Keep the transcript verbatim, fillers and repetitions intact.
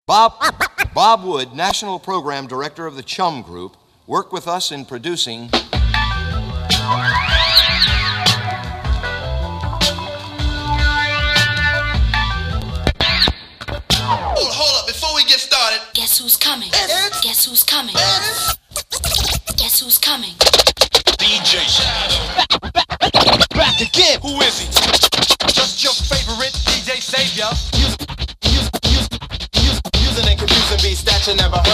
Bob, Bob Wood, National Program Director of the Chum Group, worked with us in producing... Oh, hold up, before we get started... Guess who's coming? It's... Guess who's coming? It's... Guess who's coming? D J Shadow. Back, back, back again. Who is he? Just your favorite D J Savior. Using, using, using, using and confusing beats that you never heard.